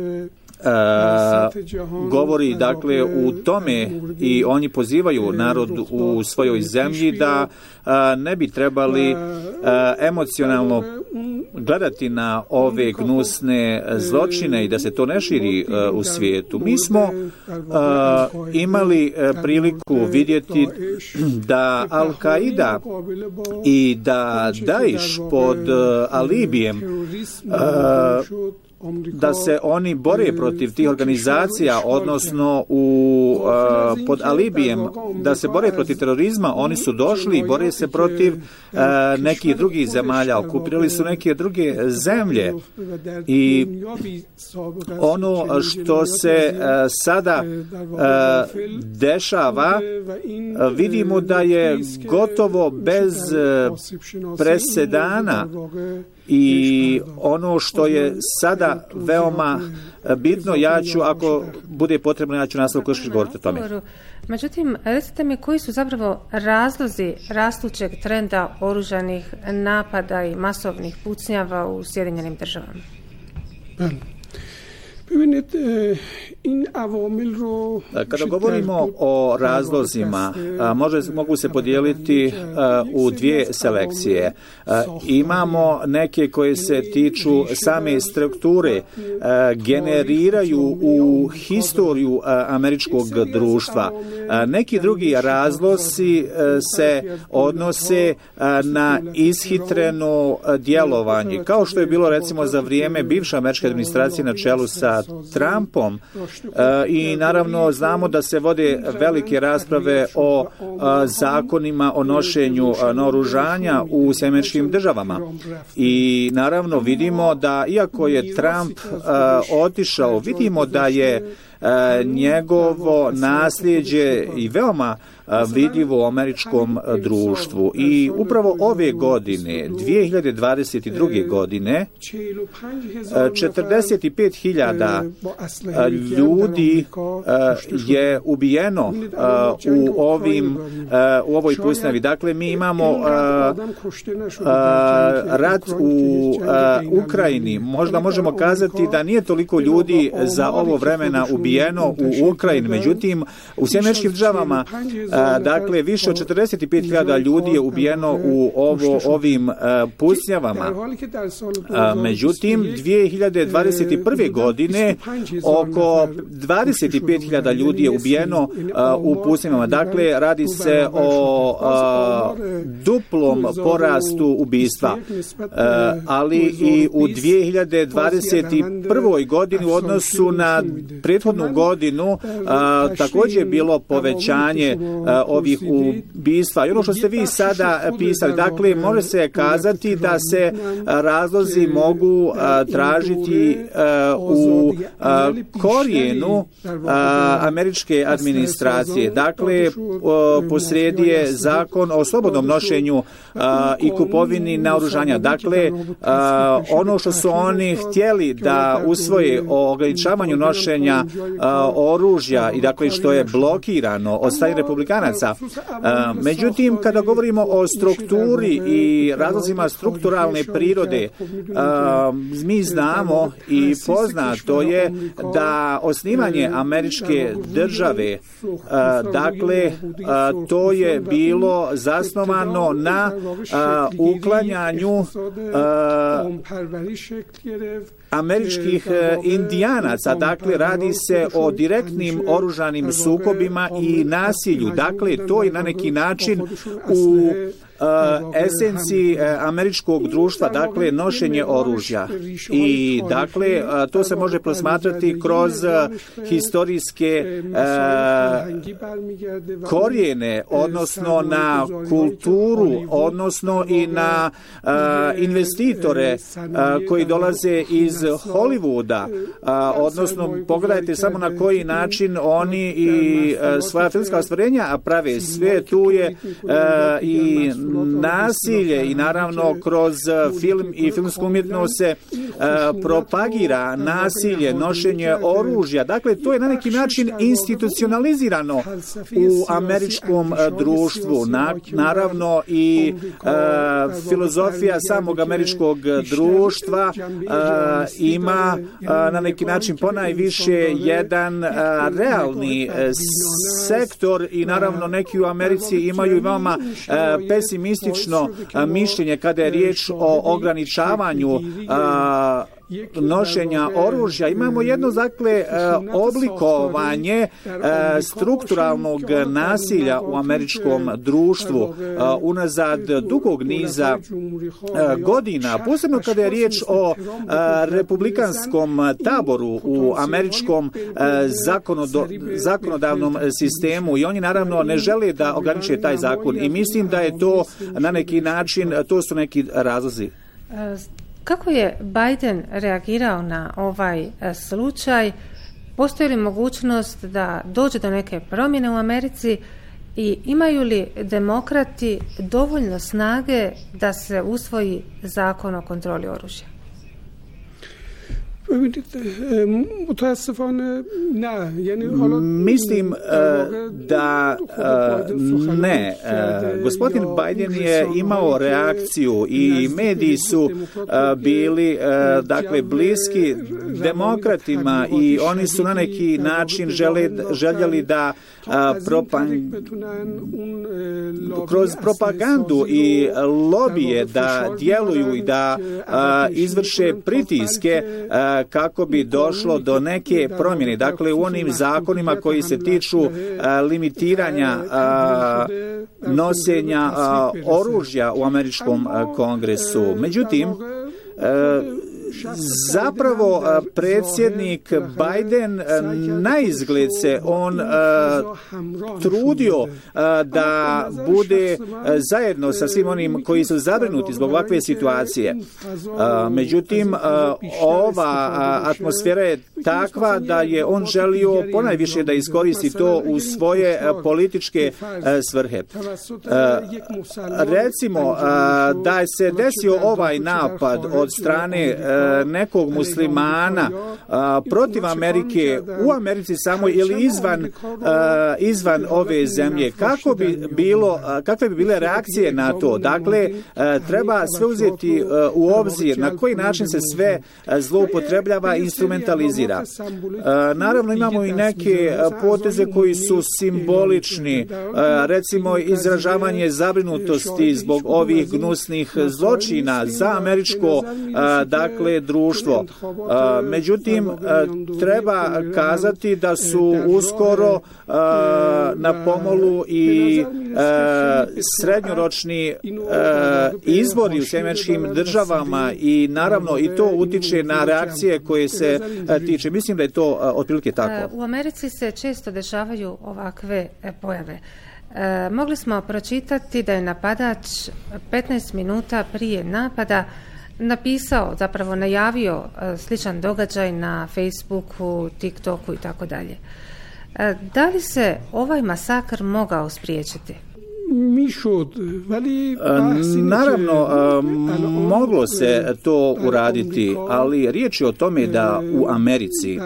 Uh, govori dakle u tome i oni pozivaju narod u svojoj zemlji da uh, ne bi trebali uh, emocionalno gledati na ove gnusne zločine i da se to ne širi uh, u svijetu. Mi smo uh, imali uh, priliku vidjeti da Al-Qaida i da Daesh pod uh, alibijem uh, da se oni bore protiv tih organizacija, odnosno u, uh, pod alibijem da se bore protiv terorizma, oni su došli i bore se protiv uh, nekih drugih zemalja, okupirali su neke druge zemlje i ono što se uh, sada uh, dešava, uh, vidimo da je gotovo bez uh, presedana. I ono što je sada veoma bitno, ja ću, ako bude potrebno, ja ću nastaviti još govoriti o tome. Međutim, recite mi koji su zapravo razlozi rastućeg trenda oružanih napada i masovnih pucnjava u Sjedinjenim Državama? Kada govorimo o razlozima, može, mogu se podijeliti u dvije selekcije. Imamo neke koje se tiču same strukture, generiraju u historiju američkog društva. Neki drugi razlozi se odnose na ishitreno djelovanje, kao što je bilo recimo za vrijeme bivše američke administracije na čelu sa Trumpom. I naravno znamo da se vode velike rasprave o zakonima o nošenju naoružanja u Sjedinjenim Američkim Državama. I naravno vidimo da iako je Trump otišao, vidimo da je njegovo nasljeđe i veoma vidljivo u američkom društvu. I upravo ove godine, dvije hiljade dvadeset druge. godine, četrdeset pet hiljada ljudi je ubijeno u ovim u ovoj pucnjavi. Dakle, mi imamo rat u Ukrajini. Možda možemo kazati da nije toliko ljudi za ovo vremena ubijeno u Ukrajini. Međutim, u Sjedinjenim Američkim Državama Dakle, više od četrdeset pet hiljada ljudi je ubijeno u ovo, ovim pucnjavama. Međutim, dvije hiljade dvadeset prve. godine oko dvadeset pet hiljada ljudi je ubijeno u pucnjavama. Dakle, radi se o a, duplom porastu ubistva. A, ali i u dvije hiljade dvadeset prve. godini u odnosu na prethodnu godinu a, također je bilo povećanje a, ovih ubistva. I ono što ste vi sada pisali, dakle, može se kazati da se razlozi mogu a, tražiti a, u a, korijenu a, američke administracije. Dakle, o, posrijedi je zakon o slobodnom nošenju a, i kupovini naoružanja. Dakle, a, ono što su oni htjeli da usvoje o ograničavanju nošenja a, oružja i dakle što je blokirano od strane republikanaca. A, međutim, kada govorimo o strukturi i razlozima strukturalne prirode, a, mi znamo i poznato je da osnivanje američke države, a, dakle, a, to je bilo zasnovano na a, uklanjanju a, američkih indijanaca. Dakle, radi se o direktnim oružanim sukobima i nasilju. Dakle, to je na neki način u Uh, esenciji uh, američkog društva, dakle, nošenje oružja. I, dakle, uh, to se može posmatrati kroz uh, historijske uh, korijene, odnosno na kulturu, odnosno i na uh, investitore uh, koji dolaze iz Hollywooda, uh, odnosno pogledajte samo na koji način oni i uh, svoja filmska ostvarenja prave. Sve tu je uh, i nasilje i naravno kroz film i filmsku umjetnost se uh, propagira nasilje, nošenje oružja. Dakle, to je na neki način institucionalizirano u američkom uh, društvu. Na, naravno i uh, filozofija samog američkog društva uh, ima uh, na neki način ponajviše jedan uh, realni uh, sektor i naravno neki u Americi imaju veoma uh, pesimistično a, mišljenje kada je riječ o ograničavanju a, nošenja oružja. Imamo jedno, dakle, oblikovanje strukturalnog nasilja u američkom društvu unazad dugog niza godina, posebno kada je riječ o republikanskom taboru u američkom zakonodavnom sistemu i oni naravno ne žele da ograniče taj zakon i mislim da je to na neki način, to su neki razlozi. Kako je Biden reagirao na ovaj slučaj? Postoji li mogućnost da dođe do neke promjene u Americi i imaju li demokrati dovoljno snage da se usvoji zakon o kontroli oružja? Mislim da ne. Gospodin Biden je imao reakciju i mediji su bili, dakle, bliski demokratima i oni su na neki način željeli da propan, kroz propagandu i lobije da djeluju i da izvrše pritiske kako bi došlo do neke promjene. Dakle, u onim zakonima koji se tiču limitiranja nosenja oružja u američkom kongresu. Međutim, zapravo predsjednik Biden naizgled se on trudio da bude zajedno sa svim onim koji su zabrinuti zbog ovakve situacije. Međutim, ova atmosfera je takva da je on želio ponajviše da iskoristi to u svoje političke svrhe. Recimo, da se desio ovaj napad od strane nekog muslimana protiv Amerike u Americi samo ili izvan, izvan ove zemlje, kako bi bilo, kakve bi bile reakcije na to? Dakle, treba sve uzeti u obzir na koji način se sve zloupotrebljava i instrumentalizira. Naravno, imamo i neke poteze koji su simbolični, recimo izražavanje zabrinutosti zbog ovih gnusnih zločina za američko dakle društvo. Međutim, treba kazati da su uskoro na pomolu i srednjoročni izbori u američkim državama i naravno i to utiče na reakcije koje se tiče. Mislim da je to otprilike tako. U Americi se često dešavaju ovakve pojave. E, mogli smo pročitati da je napadač petnaest minuta prije napada napisao, zapravo najavio e, sličan događaj na Facebooku, TikToku i tako dalje. Da li se ovaj masakr mogao spriječiti? Naravno, moglo se to uraditi, ali riječ je o tome da u Americi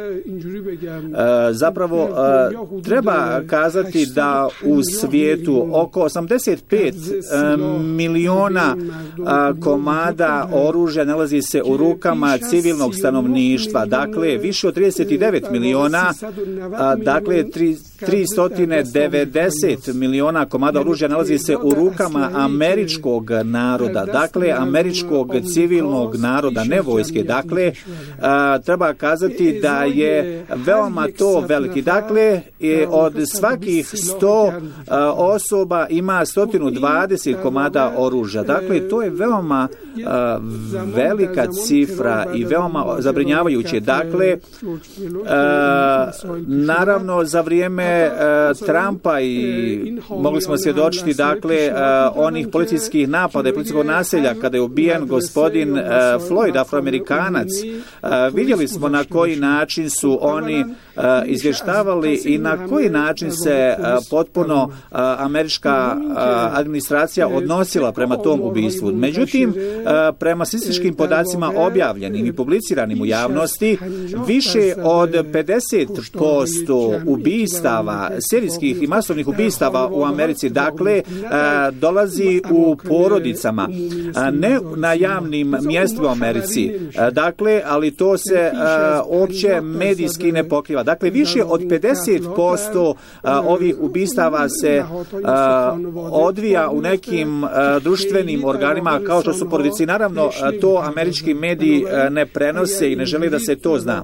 zapravo treba kazati da u svijetu oko osamdeset pet miliona komada oružja nalazi se u rukama civilnog stanovništva, dakle više od trideset devet miliona, dakle tristo devedeset miliona komada oružja nalazi se u rukama američkog naroda, dakle američkog civilnog naroda, ne vojske. Dakle, a, treba kazati da je veoma to veliki. Dakle, je od svakih sto a, osoba ima sto dvadeset komada oružja. Dakle, to je veoma a, velika cifra i veoma zabrinjavajuće. Dakle, a, naravno za vrijeme a, Trumpa i mogli smo svjedočiti dakle uh, onih policijskih napada i policijskog naselja kada je ubijen gospodin uh, Floyd, afroamerikanac. Uh, vidjeli smo na koji način su oni uh, izvještavali i na koji način se uh, potpuno uh, američka uh, administracija odnosila prema tom ubistvu. Međutim, uh, prema statističkim podacima objavljenim i publiciranim u javnosti, više od pedeset posto ubistava, serijskih i masovnih ubistava u Americi, dakle, a, dolazi u porodicama, a, ne na javnim mjestima u Americi. A, dakle, ali to se a, opće medijski ne pokriva. Dakle, više od pedeset posto a, ovih ubistava se a, odvija u nekim a, društvenim organima kao što su porodice. Naravno, a, to američki mediji a, ne prenose i ne žele da se to zna.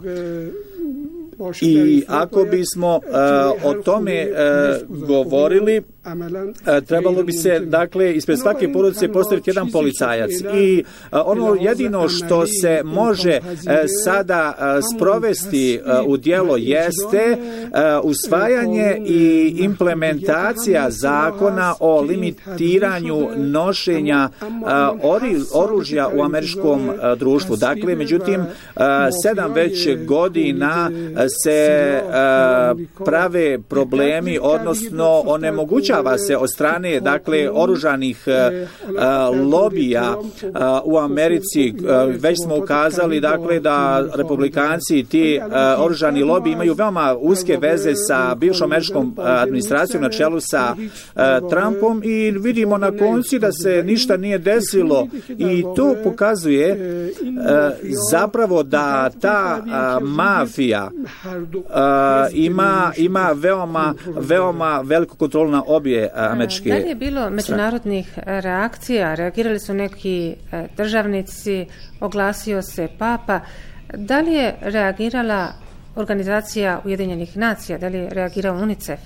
I ako bismo uh, o tome uh, govorili, uh, trebalo bi se, dakle, ispred svake porodice postaviti jedan policajac. I uh, ono jedino što se može uh, sada uh, sprovesti uh, u djelo jeste uh, usvajanje i implementacija zakona o limitiranju nošenja uh, ori, oružja u američkom uh, društvu. Dakle, međutim, uh, sedam već godina se uh, prave problemi, odnosno onemogućava se od strane, dakle, oružanih uh, lobija uh, u Americi. Uh, već smo ukazali, dakle, da republikanci i ti uh, oružani lobiji imaju veoma uske veze sa bivšom američkom uh, administracijom na čelu sa uh, Trumpom i vidimo na konci da se ništa nije desilo i to pokazuje uh, zapravo da ta uh, mafija Uh, ima, ima veoma, veoma veliku kontrolu na obje američke. Da li je bilo međunarodnih reakcija? Reagirali su neki državnici, oglasio se Papa. Da li je reagirala organizacija Ujedinjenih nacija? Da li je reagirao UNICEF?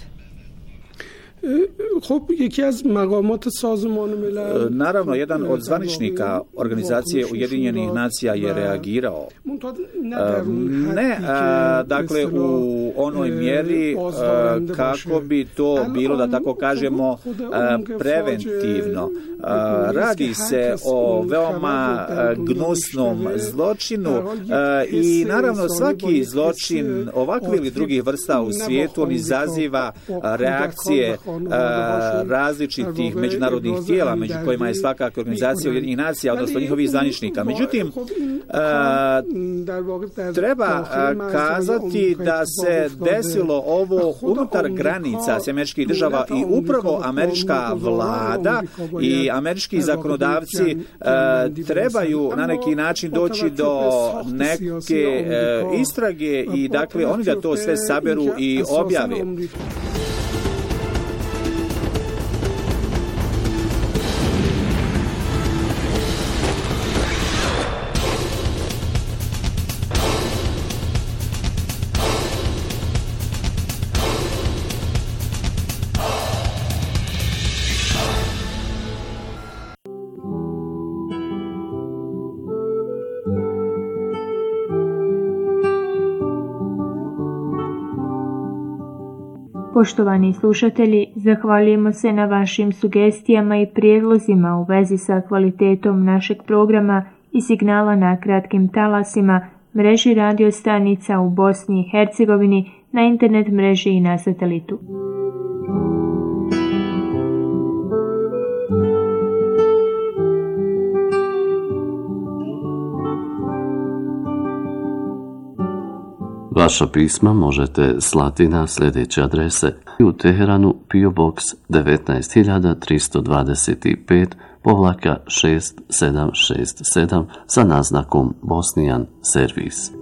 Naravno, jedan od zvaničnika organizacije Ujedinjenih nacija je reagirao. Ne, dakle, u onoj mjeri kako bi to bilo, da tako kažemo, preventivno. Radi se o veoma gnusnom zločinu i naravno svaki zločin ovakvih ili drugih vrsta u svijetu on izaziva reakcije različitih međunarodnih tijela, među kojima je svakako organizacija Ujedinjenih nacija, odnosno njihovih zvaničnika. Međutim, treba kazati da se desilo ovo unutar granica američkih država i upravo američka vlada i američki zakonodavci trebaju na neki način doći do neke istrage i dakle oni da to sve saberu i objave. Poštovani slušatelji, zahvaljujemo se na vašim sugestijama i prijedlozima u vezi sa kvalitetom našeg programa i signala na kratkim talasima, mreži radio stanica u Bosni i Hercegovini, na internet mreži i na satelitu. Vaša pisma možete slati na sljedeće adrese: u Teheranu P O Box devetnaest hiljada tristo dvadeset pet povlaka šest sedam šest sedam sa naznakom Bosnian Servis.